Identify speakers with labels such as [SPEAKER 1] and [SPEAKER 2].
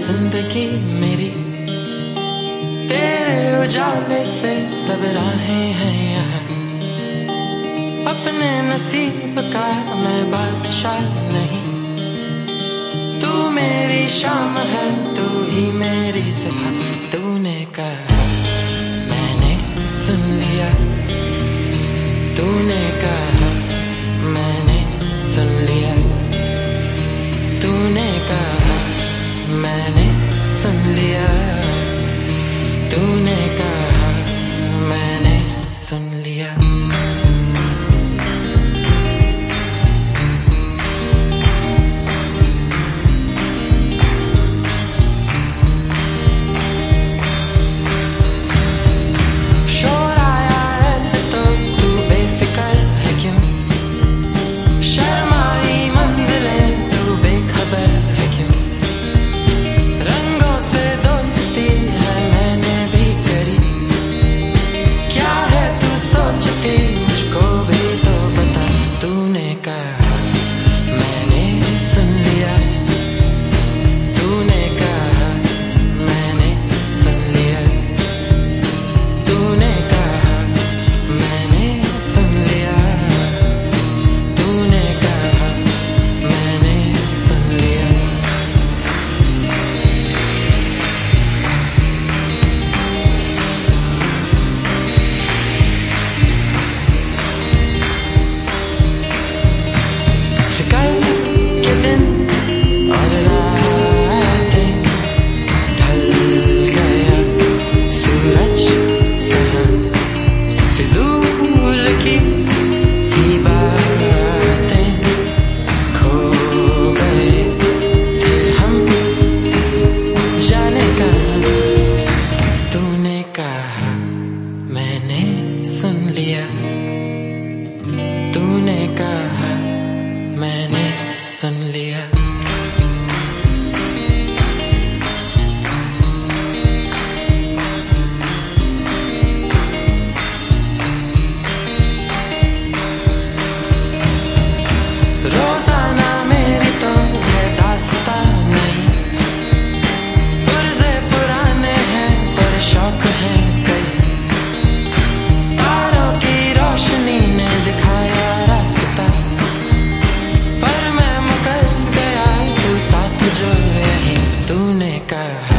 [SPEAKER 1] जिंदगी मेरी तेरे उजाले से सब राहें हैं यहाँ। अपने नसीब का मैं बादशाह नहीं, तू मेरी शाम है, तू ही मेरी सुबह। तूने कहा मैंने सुन लिया, तूने कहा मैंने सुन लिया, तूने कहा मैंने सुन लिया, तूने कहा मैंने सुन लिया। तूने कहा मैंने सुन लिया। रोजाना मेरी तो है दास्तां नहीं, पुरज़े पुराने हैं पर शौक है कई। तारों की रोशनी ने दिखाया रास्ता, पर मैं मुकर गया तू साथ जो यही। तूने कहा